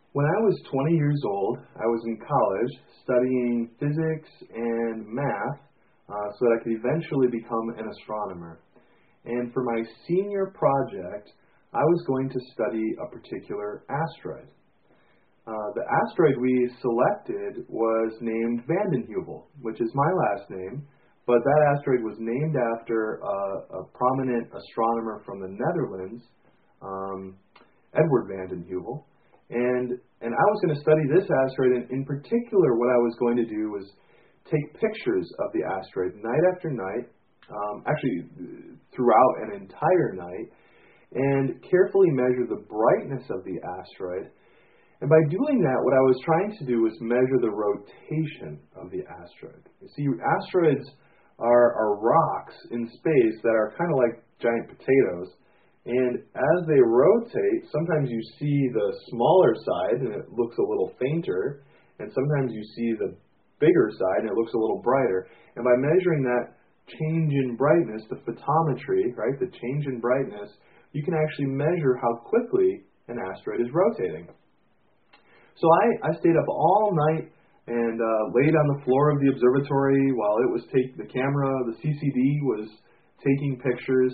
When I was 20 years old, I was in college studying physics and math so that I could eventually become an astronomer. And for my senior project, I was going to study a particular asteroid. The asteroid we selected was named Vanden Heuvel, which is my last name, but that asteroid was named after a prominent astronomer from the Netherlands, Edward Vanden Heuvel. And I was going to study this asteroid, and in particular what I was going to do was take pictures of the asteroid night after night, actually throughout an entire night, and carefully measure the brightness of the asteroid. And by doing that, what I was trying to do was measure the rotation of the asteroid. You see, asteroids are rocks in space that are kind of like giant potatoes. And as they rotate, sometimes you see the smaller side and it looks a little fainter, and sometimes you see the bigger side and it looks a little brighter. And by measuring that change in brightness, the photometry, right, the change in brightness, you can actually measure how quickly an asteroid is rotating. So I stayed up all night and laid on the floor of the observatory while it was the camera, the CCD was taking pictures,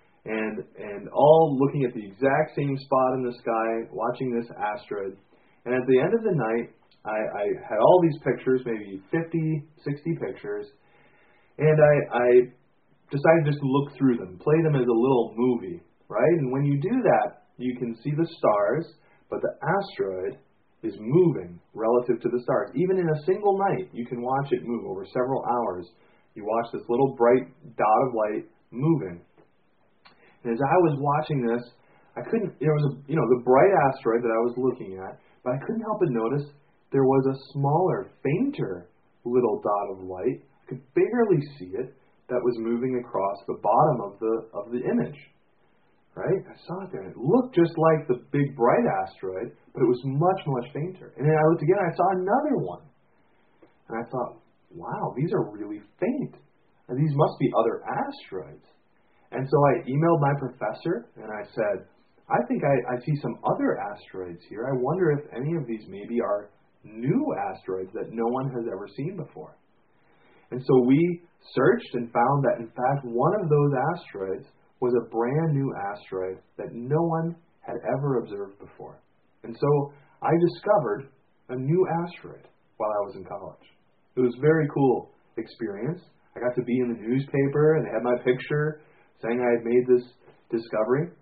and all looking at the exact same spot in the sky, watching this asteroid. And at the end of the night, I had all these pictures, maybe 50, 60 pictures, and I decided just to look through them, play them as a little movie, right? And when you do that, you can see the stars, but the asteroid is moving relative to the stars. Even in a single night, you can watch it move over several hours. You watch this little bright dot of light moving. And as I was watching this, there was the bright asteroid that I was looking at, but I couldn't help but notice there was a smaller, fainter little dot of light. I could barely see it, that was moving across the bottom of the image. Right? I saw it there, and it looked just like the big bright asteroid, but it was much, much fainter. And then I looked again, and I saw another one. And I thought, wow, these are really faint. And these must be other asteroids. And so I emailed my professor, and I said, I think I see some other asteroids here. I wonder if any of these maybe are new asteroids that no one has ever seen before. And so we searched and found that, in fact, one of those asteroids was a brand new asteroid that no one had ever observed before. And so I discovered a new asteroid while I was in college. It was a very cool experience. I got to be in the newspaper, and they had my picture saying I had made this discovery.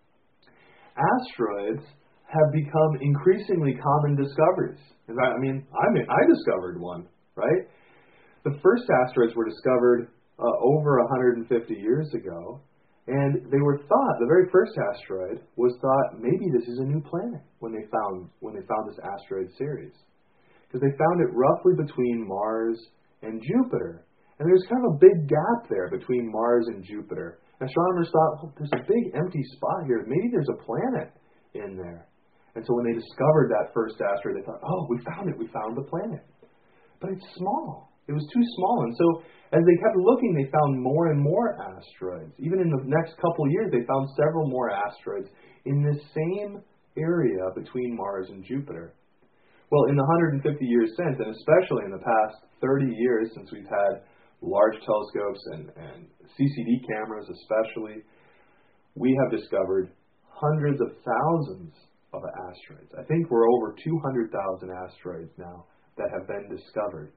Asteroids have become increasingly common discoveries. In fact, I discovered one, right? The first asteroids were discovered over 150 years ago, and they were thought, the very first asteroid was thought maybe this is a new planet when they found this asteroid series. Because they found it roughly between Mars and Jupiter. And there's kind of a big gap there between Mars and Jupiter. Astronomers thought, there's a big empty spot here. Maybe there's a planet in there. And so when they discovered that first asteroid, they thought, oh, we found it. We found the planet. But it's small. It was too small. And so as they kept looking, they found more and more asteroids. Even in the next couple of years, they found several more asteroids in this same area between Mars and Jupiter. Well, in the 150 years since, and especially in the past 30 years since we've had large telescopes and CCD cameras especially, we have discovered hundreds of thousands of asteroids. I think we're over 200,000 asteroids now that have been discovered.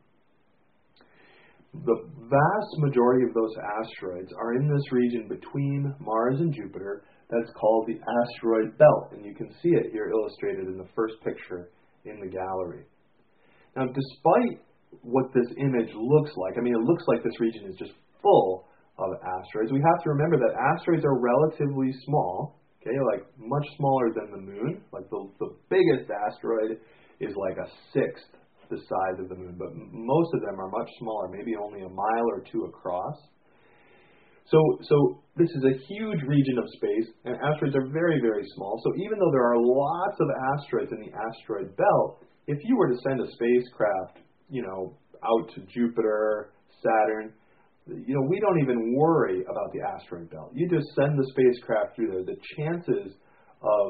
The vast majority of those asteroids are in this region between Mars and Jupiter that's called the asteroid belt, and you can see it here illustrated in the first picture in the gallery. Now, despite what this image looks like, it looks like this region is just full of asteroids. We have to remember that asteroids are relatively small, okay, like much smaller than the moon. Like the biggest asteroid is like a sixth the size of the moon, but most of them are much smaller, maybe only a mile or two across. So this is a huge region of space, and asteroids are very, very small. So even though there are lots of asteroids in the asteroid belt, if you were to send a spacecraft, out to Jupiter, Saturn, we don't even worry about the asteroid belt. You just send the spacecraft through there. The chances of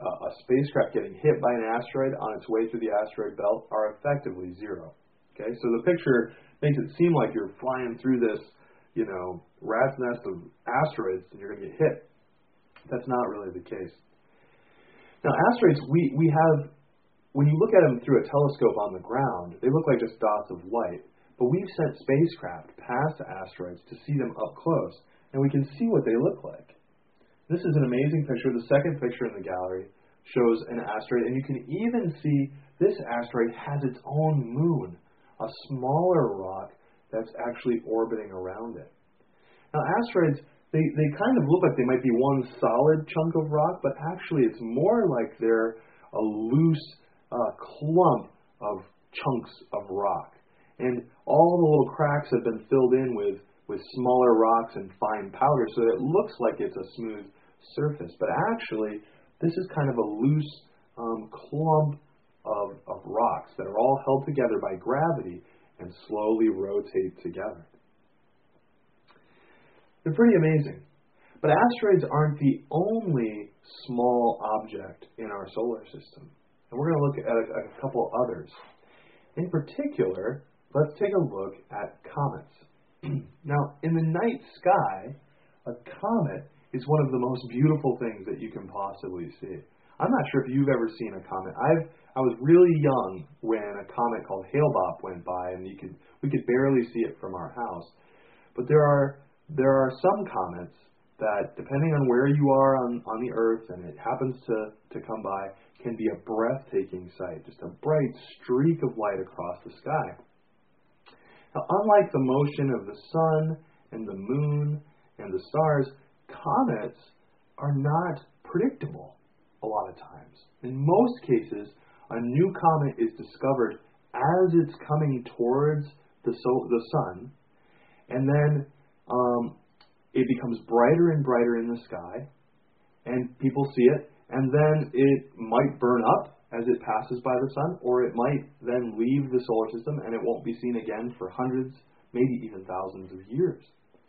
a spacecraft getting hit by an asteroid on its way through the asteroid belt are effectively zero. Okay, so the picture makes it seem like you're flying through this, rat's nest of asteroids and you're going to get hit. That's not really the case. Now, asteroids, we have, when you look at them through a telescope on the ground, they look like just dots of light. But we've sent spacecraft past asteroids to see them up close, and we can see what they look like. This is an amazing picture. The second picture in the gallery shows an asteroid, and you can even see this asteroid has its own moon, a smaller rock that's actually orbiting around it. Now, asteroids, they kind of look like they might be one solid chunk of rock, but actually it's more like they're a loose clump of chunks of rock. And all the little cracks have been filled in with smaller rocks and fine powder, so it looks like it's a smooth surface. But actually, this is kind of a loose clump of rocks that are all held together by gravity and slowly rotate together. They're pretty amazing. But asteroids aren't the only small object in our solar system. And we're going to look at a couple others. In particular, let's take a look at comets. Now, in the night sky, a comet is one of the most beautiful things that you can possibly see. I'm not sure if you've ever seen a comet. I was really young when a comet called Hale-Bopp went by, and we could barely see it from our house. But there are some comets that, depending on where you are on the Earth and it happens to come by, can be a breathtaking sight, just a bright streak of light across the sky. Now, unlike the motion of the sun and the moon and the stars, comets are not predictable a lot of times. In most cases, a new comet is discovered as it's coming towards the sun, and then it becomes brighter and brighter in the sky, and people see it, and then it might burn up as it passes by the sun, or it might then leave the solar system and it won't be seen again for hundreds, maybe even thousands of years.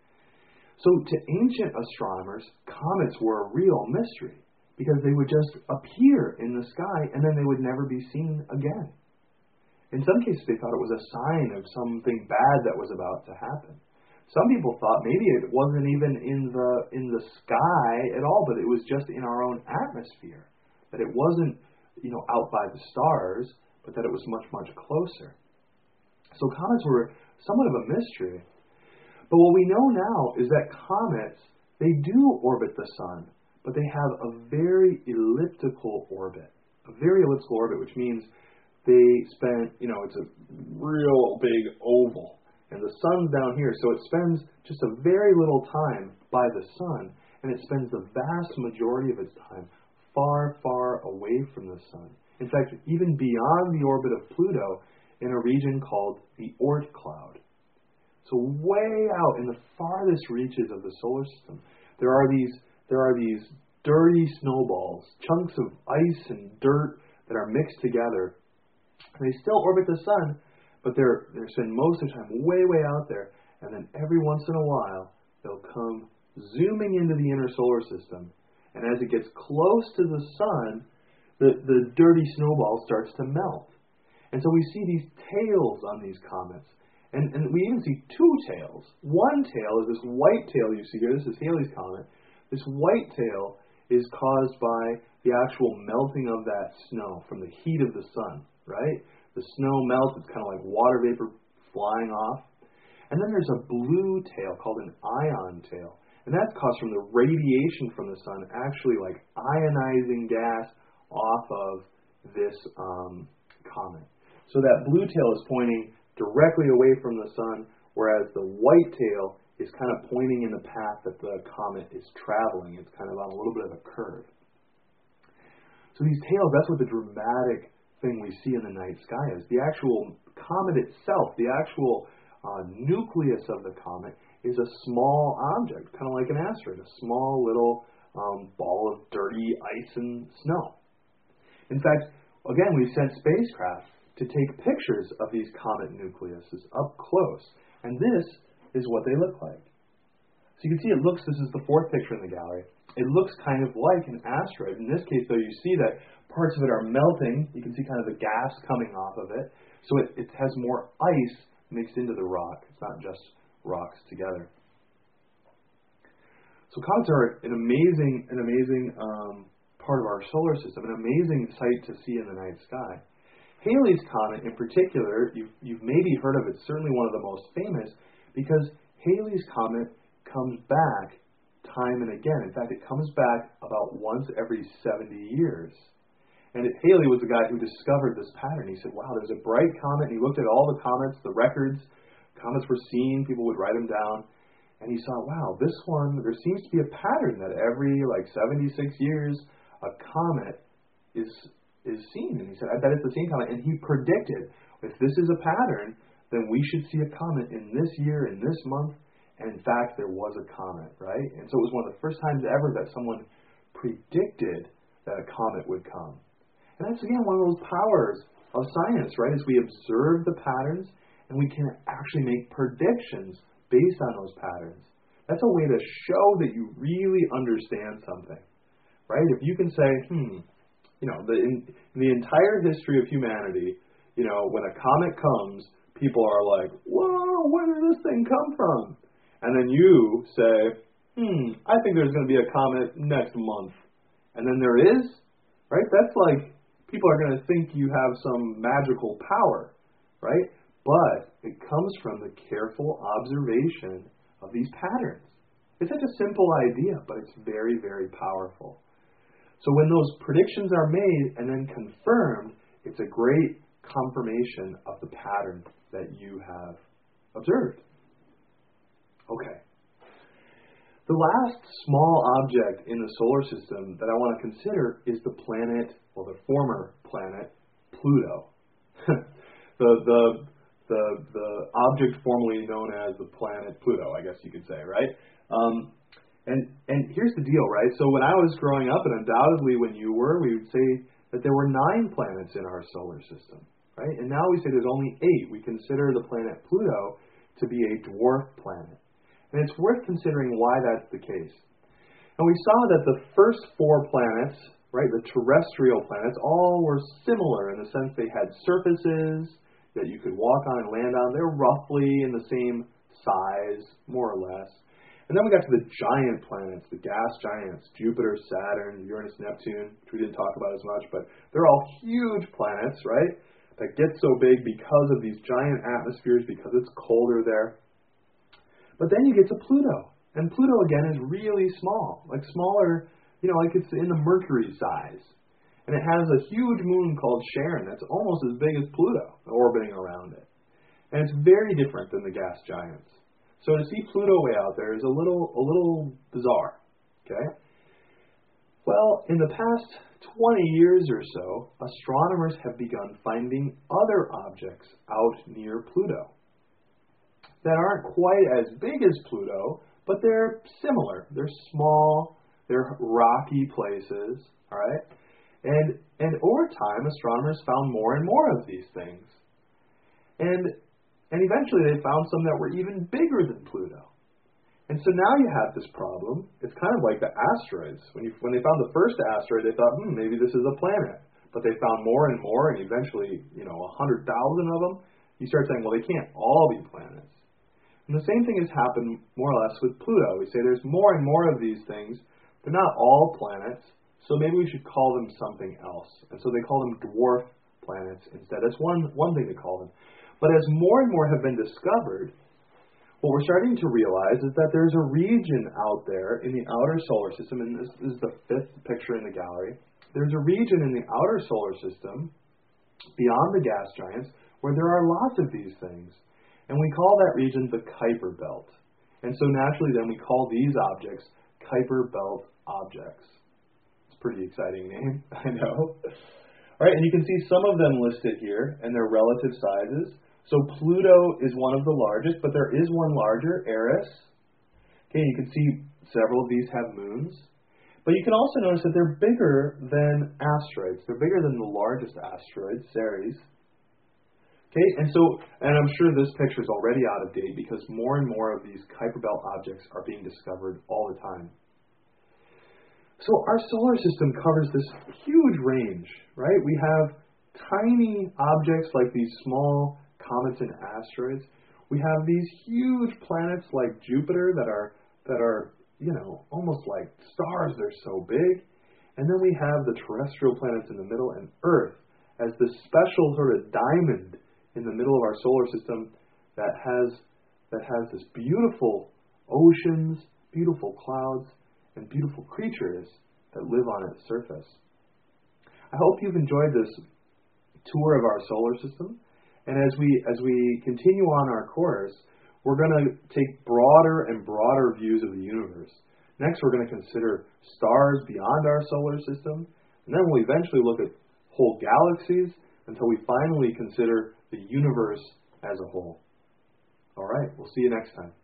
So to ancient astronomers, comets were a real mystery, because they would just appear in the sky and then they would never be seen again. In some cases, they thought it was a sign of something bad that was about to happen. Some people thought maybe it wasn't even in the sky at all, but it was just in our own atmosphere. That it wasn't, out by the stars, but that it was much, much closer. So comets were somewhat of a mystery. But what we know now is that comets, they do orbit the sun, but they have a very elliptical orbit. A very elliptical orbit, which means they spend, it's a real big oval. And the sun's down here, so it spends just a very little time by the sun, and it spends the vast majority of its time far, far away from the sun. In fact, even beyond the orbit of Pluto, in a region called the Oort cloud. So way out in the farthest reaches of the solar system, there are these dirty snowballs, chunks of ice and dirt that are mixed together. They still orbit the sun, but they're spend most of the time way, way out there, and then every once in a while, they'll come zooming into the inner solar system, and as it gets close to the sun, the dirty snowball starts to melt. And so we see these tails on these comets, and we even see two tails. One tail is this white tail you see here. This is Halley's Comet. This white tail is caused by the actual melting of that snow from the heat of the sun, right? The snow melts, it's kind of like water vapor flying off. And then there's a blue tail called an ion tail. And that's caused from the radiation from the sun, actually like ionizing gas off of this comet. So that blue tail is pointing directly away from the sun, whereas the white tail is kind of pointing in the path that the comet is traveling. It's kind of on a little bit of a curve. So these tails, that's what the dramatic thing we see in the night sky is. The actual comet itself, the actual nucleus of the comet, is a small object, kind of like an asteroid, a small little ball of dirty ice and snow. In fact, again, we've sent spacecraft to take pictures of these comet nucleuses up close, and this is what they look like. So you can see this is the fourth picture in the gallery. it looks kind of like an asteroid. In this case, though, you see that parts of it are melting. You can see kind of the gas coming off of it. So it has more ice mixed into the rock. It's not just rocks together. So comets are an amazing part of our solar system, an amazing sight to see in the night sky. Halley's Comet, in particular, you've maybe heard of it. It's certainly one of the most famous because Halley's Comet comes back time and again. In fact, it comes back about once every 70 years. And Halley was the guy who discovered this pattern. He said, wow, there's a bright comet. And he looked at all the comets, the records. Comets were seen. People would write them down. And he saw, wow, this one, there seems to be a pattern that every 76 years a comet is seen. And he said, I bet it's the same comet. And he predicted, if this is a pattern, then we should see a comet in this year, in this month. And in fact, there was a comet, right? And so it was one of the first times ever that someone predicted that a comet would come. And that's, again, one of those powers of science, right? Is we observe the patterns and we can actually make predictions based on those patterns. That's a way to show that you really understand something, right? If you can say, in the entire history of humanity, when a comet comes, people are like, whoa, where did this thing come from? And then you say, I think there's going to be a comet next month. And then there is, right? That's like, people are going to think you have some magical power, right? But it comes from the careful observation of these patterns. It's such a simple idea, but it's very, very powerful. So when those predictions are made and then confirmed, it's a great confirmation of the pattern that you have observed. Okay. The last small object in the solar system that I want to consider is the planet, well, the former planet, Pluto. the object formerly known as the planet Pluto, I guess you could say, right? And here's the deal, right? So when I was growing up, and undoubtedly when you were, we would say that there were 9 planets in our solar system, right? And now we say there's only 8. We consider the planet Pluto to be a dwarf planet. And it's worth considering why that's the case. And we saw that the first 4 planets, right, the terrestrial planets, all were similar in the sense they had surfaces that you could walk on and land on. They're roughly in the same size, more or less. And then we got to the giant planets, the gas giants, Jupiter, Saturn, Uranus, Neptune, which we didn't talk about as much, but they're all huge planets, right, that get so big because of these giant atmospheres, because it's colder there. But then you get to Pluto. And Pluto, again, is really small, like smaller, like it's in the Mercury size. And it has a huge moon called Charon that's almost as big as Pluto orbiting around it. And it's very different than the gas giants. So to see Pluto way out there is a little bizarre, okay? Well, in the past 20 years or so, astronomers have begun finding other objects out near Pluto that aren't quite as big as Pluto, but they're similar. They're small, they're rocky places, all right? And over time, astronomers found more and more of these things. And eventually they found some that were even bigger than Pluto. And so now you have this problem. It's kind of like the asteroids. When they found the first asteroid, they thought, maybe this is a planet. But they found more and more, and eventually, 100,000 of them. You start saying, well, they can't all be planets. And the same thing has happened more or less with Pluto. We say there's more and more of these things. They're not all planets, so maybe we should call them something else. And so they call them dwarf planets instead. That's one thing to call them. But as more and more have been discovered, what we're starting to realize is that there's a region out there in the outer solar system, and this is the 5th picture in the gallery. There's a region in the outer solar system, beyond the gas giants, where there are lots of these things. And we call that region the Kuiper Belt. And so naturally then we call these objects Kuiper Belt objects. It's a pretty exciting name, I know. All right, and you can see some of them listed here and their relative sizes. So Pluto is one of the largest, but there is one larger, Eris. Okay, you can see several of these have moons. But you can also notice that they're bigger than asteroids. They're bigger than the largest asteroid, Ceres. Okay, and I'm sure this picture is already out of date because more and more of these Kuiper Belt objects are being discovered all the time. So our solar system covers this huge range, right? We have tiny objects like these small comets and asteroids. We have these huge planets like Jupiter that are almost like stars. They're so big. And then we have the terrestrial planets in the middle, and Earth as this special sort of diamond in the middle of our solar system that has this beautiful oceans, beautiful clouds, and beautiful creatures that live on its surface. I hope you've enjoyed this tour of our solar system. And as we continue on our course, we're going to take broader and broader views of the universe. Next, we're going to consider stars beyond our solar system. And then we'll eventually look at whole galaxies until we finally consider the universe as a whole. All right, we'll see you next time.